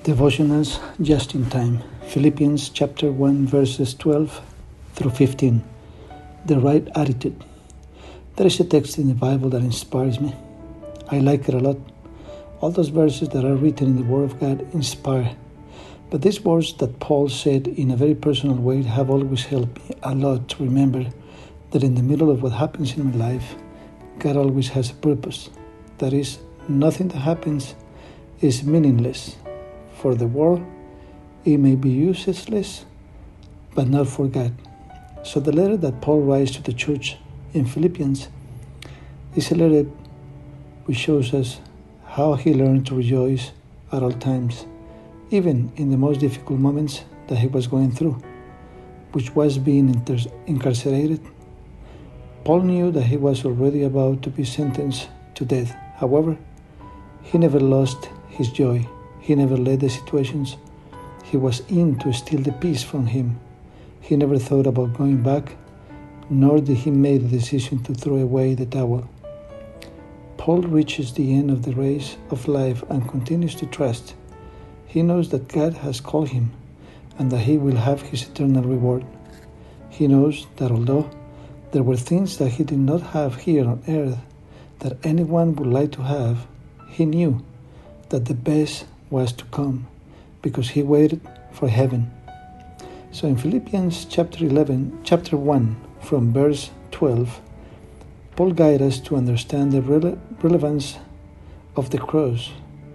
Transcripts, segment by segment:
Devotionals just in time. Philippians chapter 1 verses 12 through 15. The right attitude. There is a text in the Bible that inspires me. I like it a lot. All those verses that are written in the Word of God inspire. But these words that Paul said in a very personal way have always helped me a lot to remember that in the middle of what happens in my life, God always has a purpose. That is, nothing that happens is meaningless. For the world, it may be useless, but not for God. So the letter that Paul writes to the church in Philippians is a letter which shows us how he learned to rejoice at all times, even in the most difficult moments that he was going through, which was being incarcerated. Paul knew that he was already about to be sentenced to death. However, he never lost his joy. He never let the situations he was in to steal the peace from him. He never thought about going back, nor did he make the decision to throw away the towel. Paul reaches the end of the race of life and continues to trust. He knows that God has called him and that he will have his eternal reward. He knows that although there were things that he did not have here on earth that anyone would like to have, he knew that the best was to come because he waited for heaven. So in Philippians chapter 1 from verse 12, Paul guides us to understand the relevance of the cross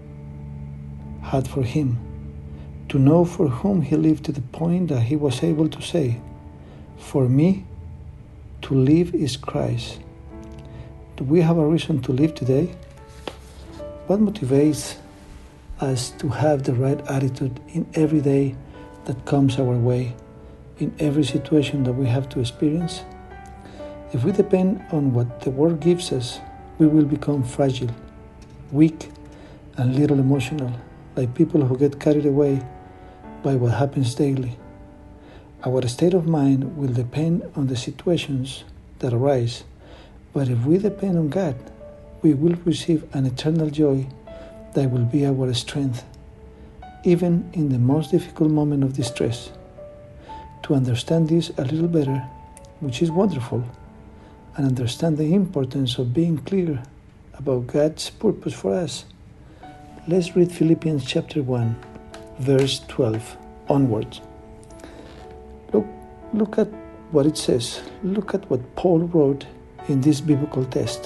had for him, to know for whom he lived to the point that he was able to say, "For me, to live is Christ." Do we have a reason to live today? What motivates us to have the right attitude in every day that comes our way, in every situation that we have to experience? If we depend on what the world gives us, we will become fragile, weak, and little emotional, like people who get carried away by what happens daily. Our state of mind will depend on the situations that arise, but if we depend on God, we will receive an eternal joy that will be our strength, even in the most difficult moment of distress. To understand this a little better, which is wonderful, and understand the importance of being clear about God's purpose for us, let's read Philippians chapter 1, verse 12 onwards. Look at what it says. Look at what Paul wrote in this biblical text.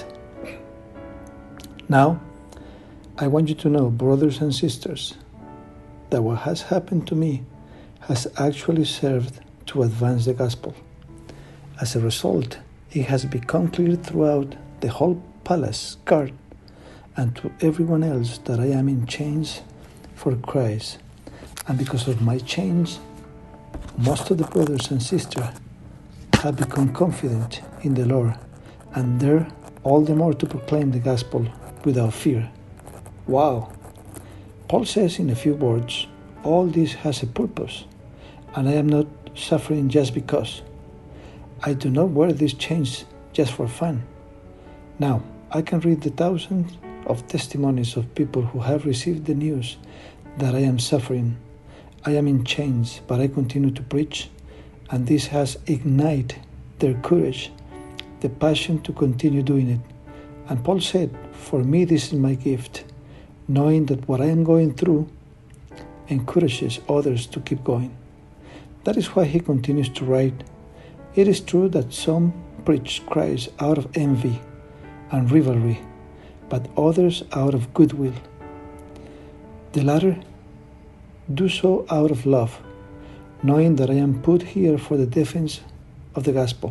Now, I want you to know, brothers and sisters, that what has happened to me has actually served to advance the gospel. As a result, it has become clear throughout the whole palace guard and to everyone else that I am in chains for Christ. And because of my chains, most of the brothers and sisters have become confident in the Lord and dare all the more to proclaim the gospel without fear. Wow! Paul says in a few words, all this has a purpose, and I am not suffering just because. I do not wear these chains just for fun. Now, I can read the thousands of testimonies of people who have received the news that I am suffering. I am in chains, but I continue to preach, and this has ignited their courage, the passion to continue doing it. And Paul said, "For me, this is my gift," knowing that what I am going through encourages others to keep going. That is why he continues to write, "It is true that some preach Christ out of envy and rivalry, but others out of goodwill. The latter do so out of love, knowing that I am put here for the defense of the gospel."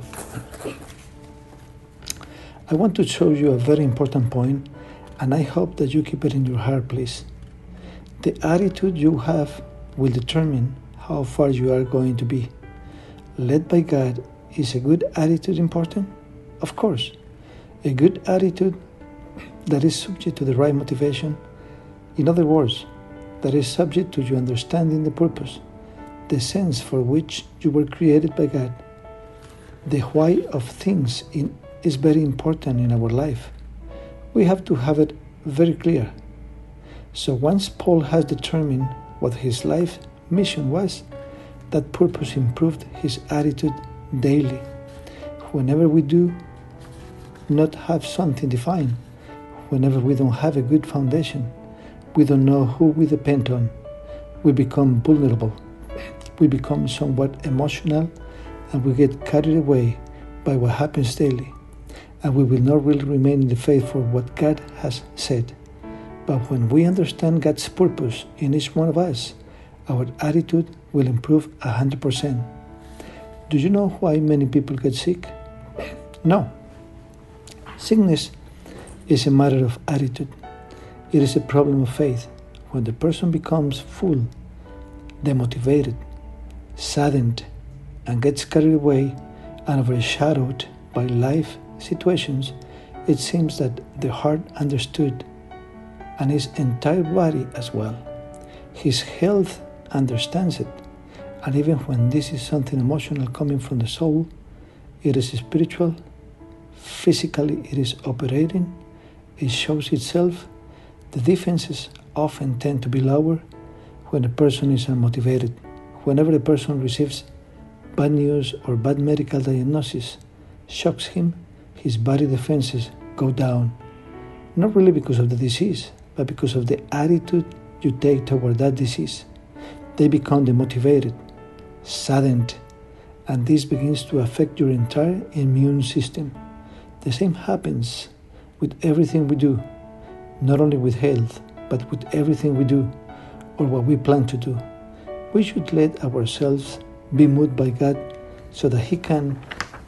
I want to show you a very important point, and I hope that you keep it in your heart, please. The attitude you have will determine how far you are going to be. Led by God, is a good attitude important? Of course. A good attitude that is subject to the right motivation. In other words, that is subject to you understanding the purpose, the sense for which you were created by God. The why of things is very important in our life. We have to have it very clear. So once Paul has determined what his life mission was, that purpose improved his attitude daily. Whenever we do not have something defined, whenever we don't have a good foundation, we don't know who we depend on, we become vulnerable, we become somewhat emotional, and we get carried away by what happens daily, and we will not really remain in the faith for what God has said. But when we understand God's purpose in each one of us, our attitude will improve 100%. Do you know why many people get sick? No. Sickness is a matter of attitude. It is a problem of faith. When the person becomes full, demotivated, saddened, and gets carried away and overshadowed by life situations, it seems that the heart understood, and his entire body as well. His health understands it, and even when this is something emotional coming from the soul, it is spiritual, physically it is operating, it shows itself. The defenses often tend to be lower when a person is unmotivated. Whenever a person receives bad news or bad medical diagnosis shocks him, his body defenses go down. Not really because of the disease, but because of the attitude you take toward that disease. They become demotivated, saddened, and this begins to affect your entire immune system. The same happens with everything we do, not only with health, but with everything we do or what we plan to do. We should let ourselves be moved by God so that He can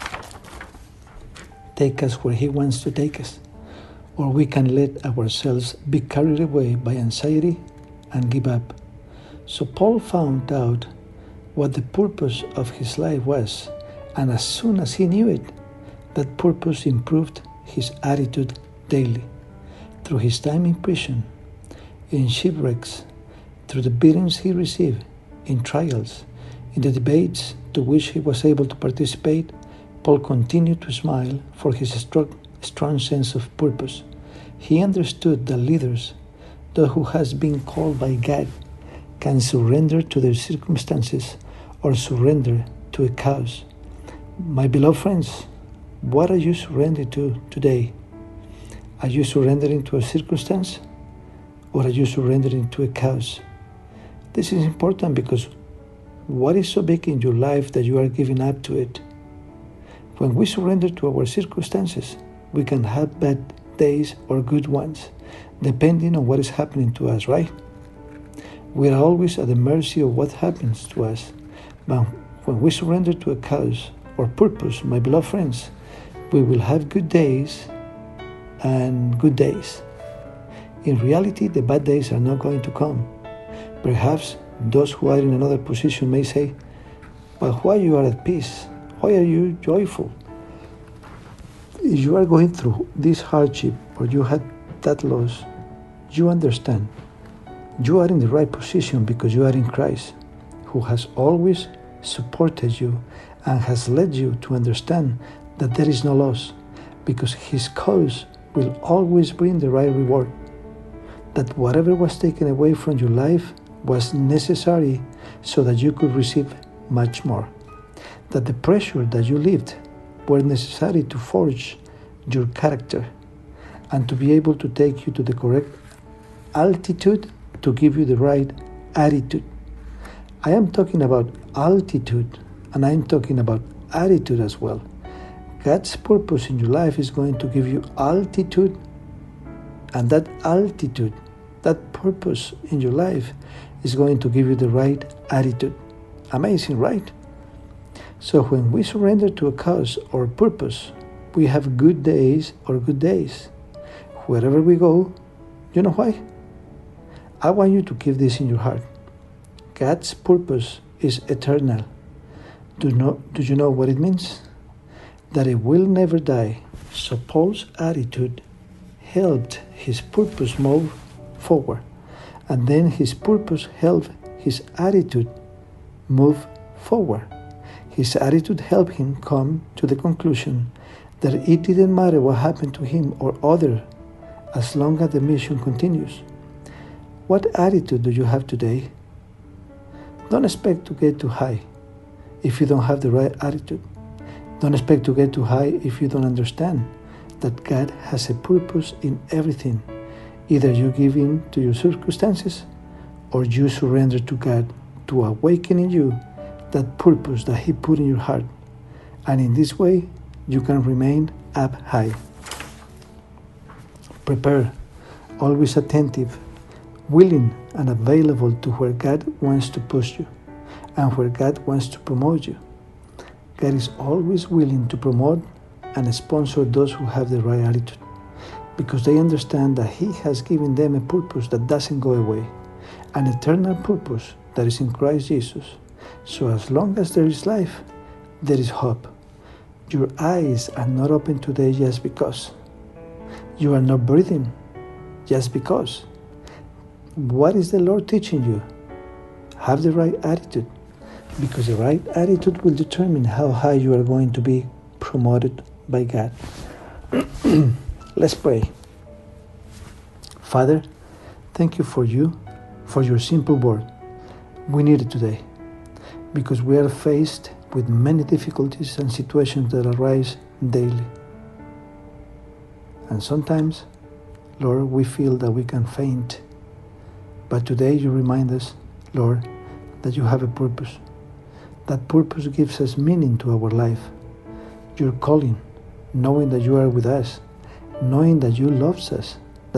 take us where He wants to take us. Or we can let ourselves be carried away by anxiety and give up. So Paul found out what the purpose of his life was, and as soon as he knew it, that purpose improved his attitude daily. Through his time in prison, in shipwrecks, through the beatings he received, in trials, in the debates to which he was able to participate, Paul continued to smile for his strong sense of purpose. He understood that leaders, those who has been called by God, can surrender to their circumstances or surrender to a cause. My beloved friends, what are you surrendering to today? Are you surrendering to a circumstance, or are you surrendering to a cause? This is important because what is so big in your life that you are giving up to it? When we surrender to our circumstances, we can have bad days or good ones, depending on what is happening to us, right? We are always at the mercy of what happens to us. But when we surrender to a cause or purpose, my beloved friends, we will have good days and good days. In reality, the bad days are not going to come. Perhaps those who are in another position may say, but why you are at peace? Why are you joyful? If you are going through this hardship or you had that loss, you understand. You are in the right position because you are in Christ, who has always supported you and has led you to understand that there is no loss, because His cause will always bring the right reward. That whatever was taken away from your life was necessary so that you could receive much more. That the pressure that you lived were necessary to forge your character and to be able to take you to the correct altitude to give you the right attitude. I am talking about altitude, and I am talking about attitude as well. God's purpose in your life is going to give you altitude, and that altitude, that purpose in your life is going to give you the right attitude. Amazing, right? So when we surrender to a cause or purpose, we have good days or good days. Wherever we go, you know why? I want you to keep this in your heart. God's purpose is eternal. Do you know what it means? That it will never die. So Paul's attitude helped his purpose move forward. And then his purpose helped his attitude move forward. His attitude helped him come to the conclusion that it didn't matter what happened to him or others as long as the mission continues. What attitude do you have today? Don't expect to get too high if you don't have the right attitude. Don't expect to get too high if you don't understand that God has a purpose in everything. Either you give in to your circumstances or you surrender to God to awaken in you that purpose that He put in your heart. And in this way, you can remain up high. Prepare, always attentive, willing and available to where God wants to push you and where God wants to promote you. God is always willing to promote and sponsor those who have the right attitude, because they understand that He has given them a purpose that doesn't go away, an eternal purpose that is in Christ Jesus. So as long as there is life, there is hope. Your eyes are not open today just because. You are not breathing just because. What is the Lord teaching you? Have the right attitude, because the right attitude will determine how high you are going to be promoted by God. Let's pray. Father, thank you for your simple word. We need it today because we are faced with many difficulties and situations that arise daily. And sometimes, Lord, we feel that we can faint. But today you remind us, Lord, that you have a purpose. That purpose gives us meaning to our life. Your calling, knowing that you are with us, knowing that you love us,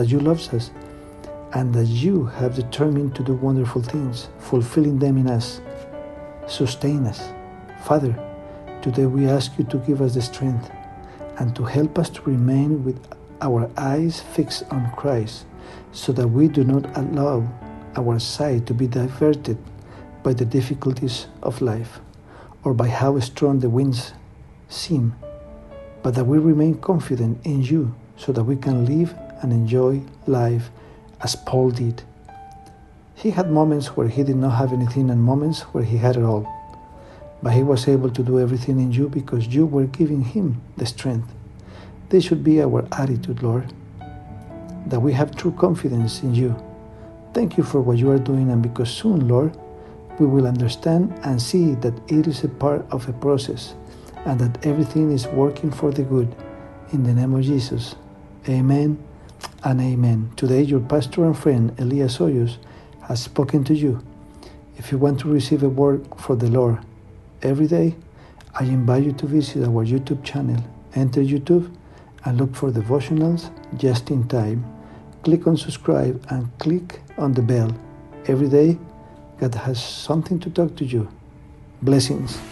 and that you have determined to do wonderful things, fulfilling them in us. Sustain us. Father, today we ask you to give us the strength and to help us to remain with our eyes fixed on Christ, so that we do not allow our sight to be diverted by the difficulties of life or by how strong the winds seem, but that we remain confident in you so that we can live and enjoy life as Paul did. He had moments where he did not have anything and moments where he had it all, but he was able to do everything in you because you were giving him the strength. This should be our attitude, Lord, that we have true confidence in you. Thank you for what you are doing, and because soon, Lord, we will understand and see that it is a part of a process and that everything is working for the good. In the name of Jesus, amen and amen. Today, your pastor and friend, Elias Hoyos, has spoken to you. If you want to receive a word for the Lord every day, I invite you to visit our YouTube channel. Enter YouTube and look for devotionals just in time. Click on subscribe and click on the bell. Every day, God has something to talk to you. Blessings.